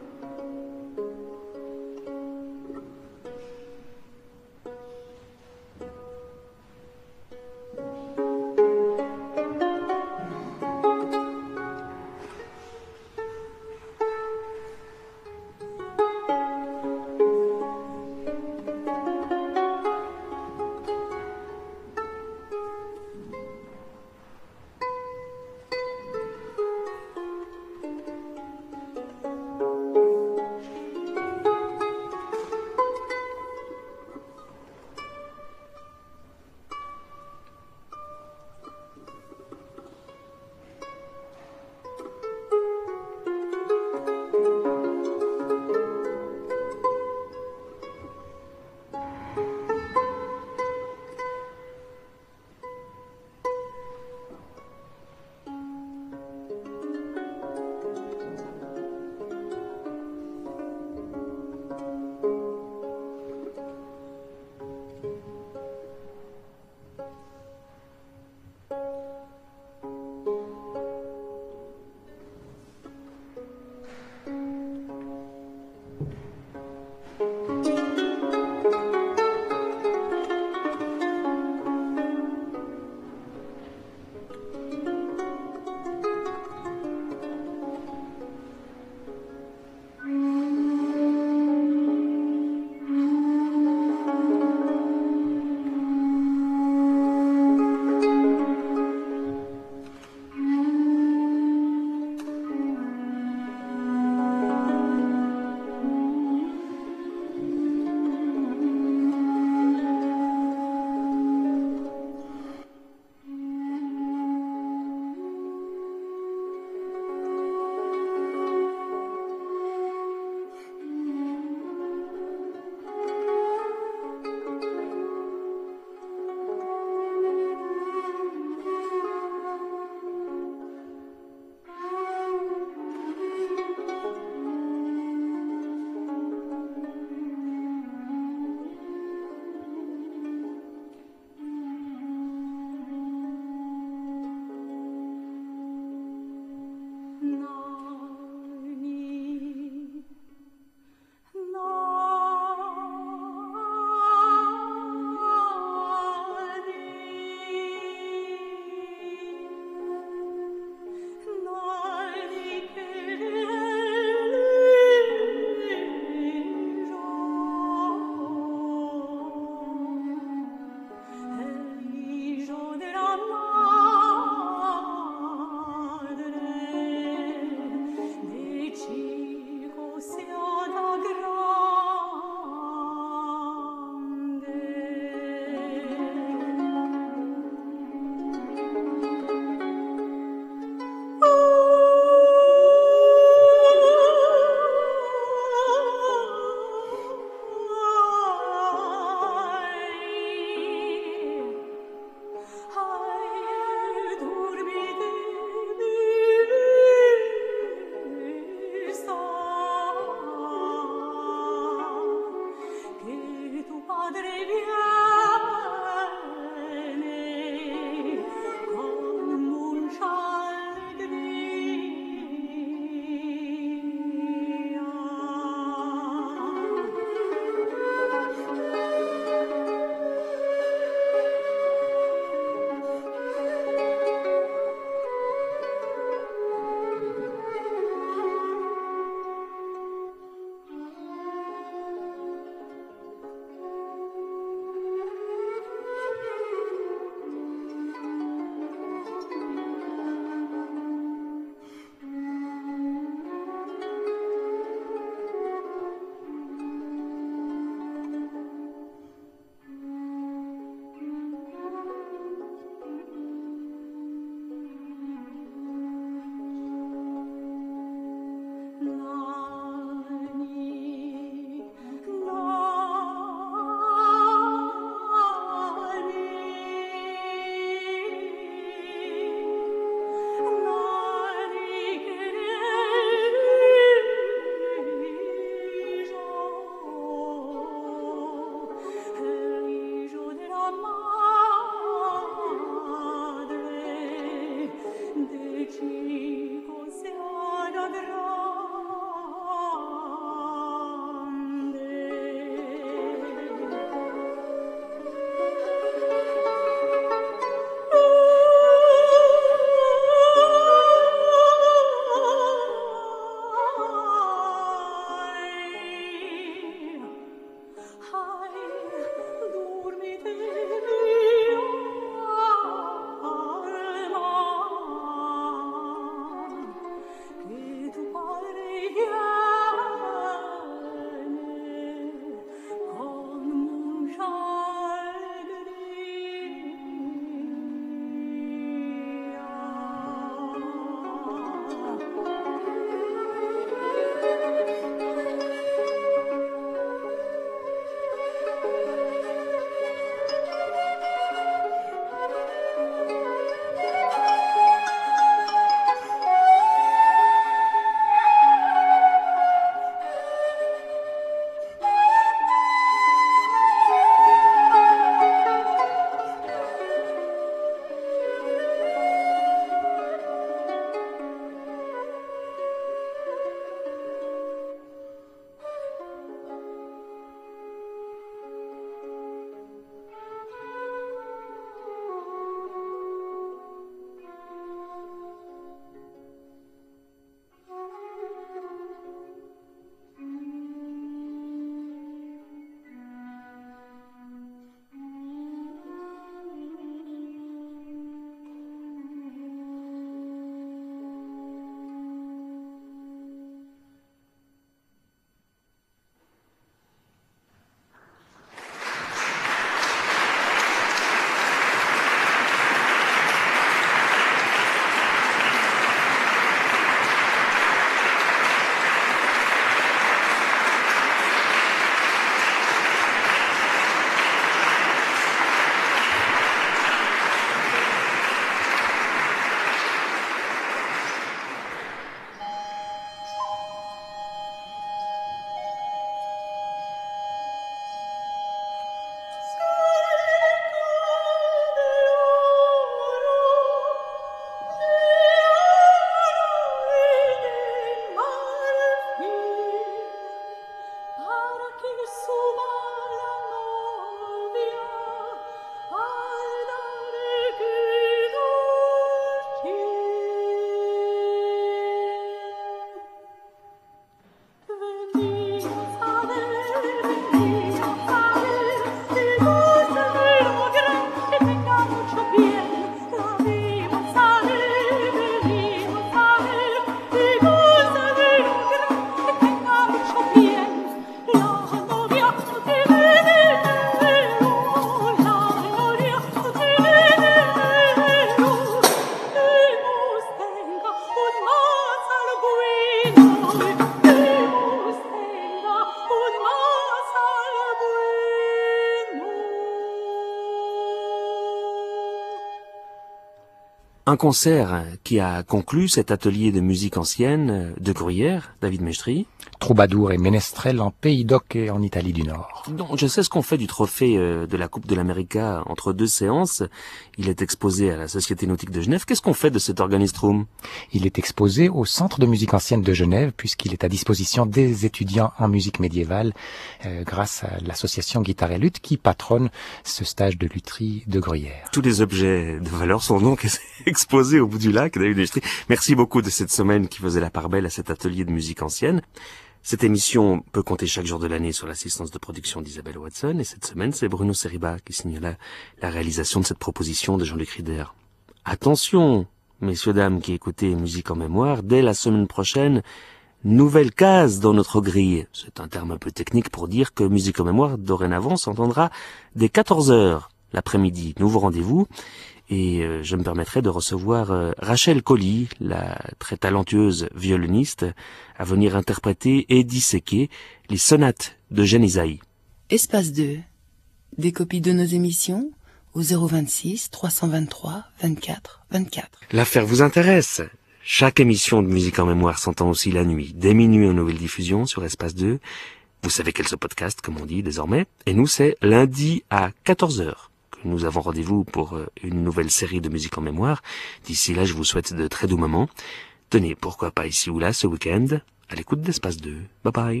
Un concert qui a conclu cet atelier de musique ancienne de Gruyère, David Mestri. Troubadour et ménestrel en Pays d'Oc et en Italie du Nord. Donc, je sais ce qu'on fait du trophée de la Coupe de l'América entre deux séances. Il est exposé à la Société nautique de Genève. Qu'est-ce qu'on fait de cet Organistrum? Il est exposé au Centre de musique ancienne de Genève puisqu'il est à disposition des étudiants en musique médiévale euh, grâce à l'association Guitare et Lutte qui patronne ce stage de lutherie de Gruyère. Tous les objets de valeur sont donc exposés au bout du lac, David Mestri. Merci beaucoup de cette semaine qui faisait la part belle à cet atelier de musique ancienne. Cette émission peut compter chaque jour de l'année sur l'assistance de production d'Isabelle Watson et cette semaine, c'est Bruno Seriba qui signe la, la réalisation de cette proposition de Jean-Luc Rieder. Attention, messieurs, dames qui écoutez Musique en mémoire, dès la semaine prochaine, nouvelle case dans notre grille. C'est un terme un peu technique pour dire que Musique en mémoire, dorénavant, s'entendra dès quatorze heures l'après-midi. Nouveau rendez-vous. Et euh, je me permettrai de recevoir euh, Rachel Colli, la très talentueuse violoniste, à venir interpréter et disséquer les sonates de Genisaï. Espace deux. Des copies de nos émissions au zéro vingt-six trois cent vingt-trois vingt-quatre vingt-quatre. L'affaire vous intéresse? Chaque émission de Musique en mémoire s'entend aussi la nuit, dès minuit en nouvelle diffusion sur Espace deux. Vous savez qu'elle se podcast, comme on dit désormais. Et nous, c'est lundi à quatorze heures. Nous avons rendez-vous pour une nouvelle série de musique en mémoire. D'ici là, je vous souhaite de très doux moments. Tenez, pourquoi pas ici ou là, ce week-end, à l'écoute d'Espace deux. Bye bye.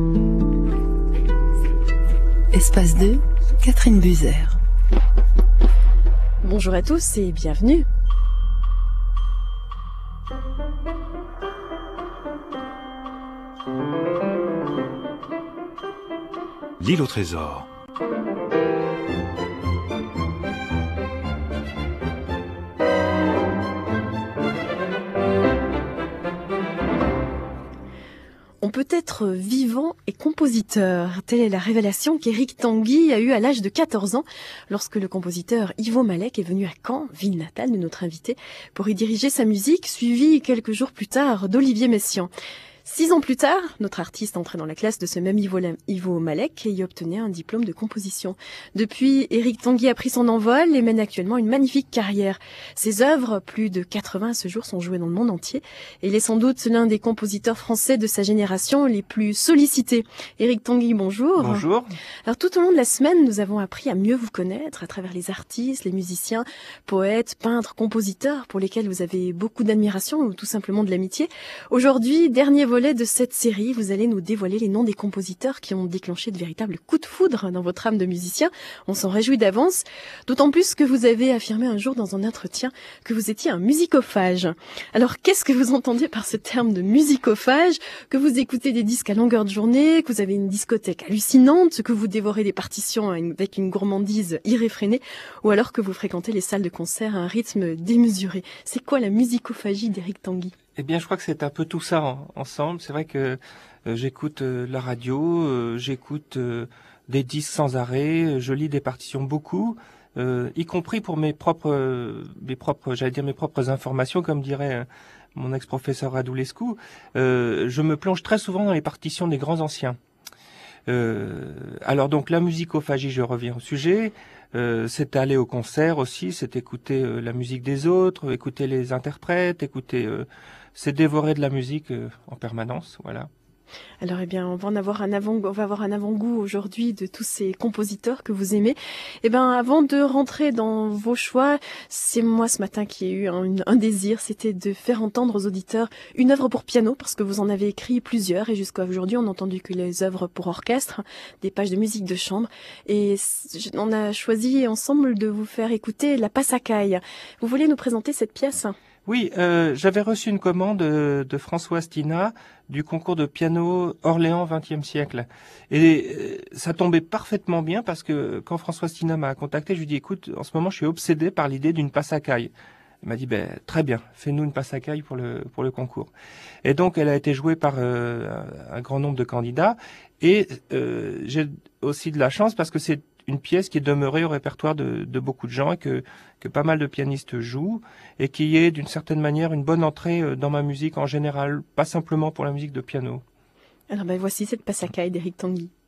Espace deux, Catherine Buzer. Bonjour à tous et bienvenue. L'île au trésor. On peut être vivant et compositeur. Telle est la révélation qu'Éric Tanguy a eue à l'âge de quatorze ans, lorsque le compositeur Ivo Malek est venu à Caen, ville natale de notre invité, pour y diriger sa musique, suivi quelques jours plus tard d'Olivier Messiaen. Six ans plus tard, notre artiste entrait dans la classe de ce même Ivo, Ivo Malek et y obtenait un diplôme de composition. Depuis, Éric Tanguy a pris son envol et mène actuellement une magnifique carrière. Ses œuvres, plus de quatre-vingts à ce jour, sont jouées dans le monde entier et il est sans doute l'un des compositeurs français de sa génération les plus sollicités. Éric Tanguy, bonjour. Bonjour. Alors tout au long de la semaine, nous avons appris à mieux vous connaître à travers les artistes, les musiciens, poètes, peintres, compositeurs pour lesquels vous avez beaucoup d'admiration ou tout simplement de l'amitié. Aujourd'hui, dernier volet de cette série, vous allez nous dévoiler les noms des compositeurs qui ont déclenché de véritables coups de foudre dans votre âme de musicien. On s'en réjouit d'avance, d'autant plus que vous avez affirmé un jour dans un entretien que vous étiez un musicophage. Alors, qu'est-ce que vous entendiez par ce terme de musicophage? Que vous écoutez des disques à longueur de journée, que vous avez une discothèque hallucinante, que vous dévorez des partitions avec une gourmandise irréfrénée, ou alors que vous fréquentez les salles de concert à un rythme démesuré. C'est quoi la musicophagie d'Éric Tanguy? Eh bien, je crois que c'est un peu tout ça en, ensemble. C'est vrai que euh, j'écoute euh, la radio, euh, j'écoute euh, des disques sans arrêt, euh, je lis des partitions beaucoup, euh, y compris pour mes propres, euh, mes propres, j'allais dire mes propres informations, comme dirait euh, mon ex-professeur Radulescu. Euh, je me plonge très souvent dans les partitions des grands anciens. Euh, alors donc la musicophagie, je reviens au sujet. Euh, c'est aller au concert aussi, c'est écouter euh, la musique des autres, écouter les interprètes, écouter, euh, c'est dévorer de la musique euh, en permanence, voilà. Alors, eh bien, on va en avoir un avant, on va avoir un avant-goût aujourd'hui de tous ces compositeurs que vous aimez. Eh ben, avant de rentrer dans vos choix, c'est moi ce matin qui ai eu un, un désir, c'était de faire entendre aux auditeurs une œuvre pour piano, parce que vous en avez écrit plusieurs, et jusqu'à aujourd'hui, on n'a entendu que les œuvres pour orchestre, des pages de musique de chambre, et on a choisi ensemble de vous faire écouter la Passacaille. Vous voulez nous présenter cette pièce ? Oui, euh, j'avais reçu une commande de, de François Stina du concours de piano Orléans vingtième siècle. Et euh, ça tombait parfaitement bien parce que quand François Stina m'a contacté, je lui ai dit, écoute, en ce moment, je suis obsédé par l'idée d'une Passacaille. Il m'a dit, ben, très bien, fais-nous une Passacaille pour le, pour le concours. Et donc, elle a été jouée par euh, un grand nombre de candidats. Et euh, j'ai aussi de la chance parce que c'est une pièce qui est demeurée au répertoire de, de beaucoup de gens et que, que pas mal de pianistes jouent et qui est d'une certaine manière une bonne entrée dans ma musique en général, pas simplement pour la musique de piano. Alors ben voici cette Passacaille d'Éric Tanguy.